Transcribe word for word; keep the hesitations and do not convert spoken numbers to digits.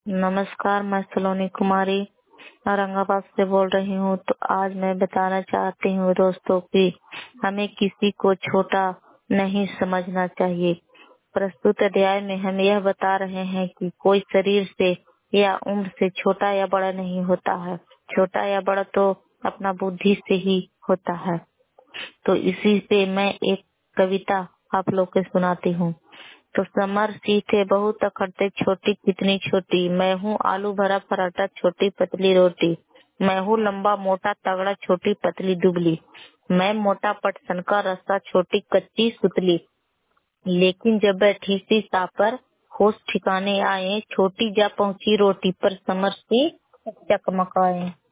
नमस्कार, मैं सलोनी कुमारी औरंगाबाद से बोल रही हूँ। तो आज मैं बताना चाहती हूँ दोस्तों कि हमें किसी को छोटा नहीं समझना चाहिए। प्रस्तुत अध्याय में हम यह बता रहे हैं कि कोई शरीर से या उम्र से छोटा या बड़ा नहीं होता है। छोटा या बड़ा तो अपना बुद्धि से ही होता है। तो इसी पे मैं एक कविता आप लोग को सुनाती हूँ। तो समर सी थे बहुत अखड़ते, छोटी कितनी छोटी। मैं हूँ आलू भरा पराठा, छोटी पतली रोटी। मैं हूँ लंबा मोटा तगड़ा, छोटी पतली दुबली। मैं मोटा पटसन का रस्सा, छोटी कच्ची सुतली। लेकिन जब बैठी सी पर होश ठिकाने आए, छोटी जा पहुंची रोटी पर समर सी चकमकाए।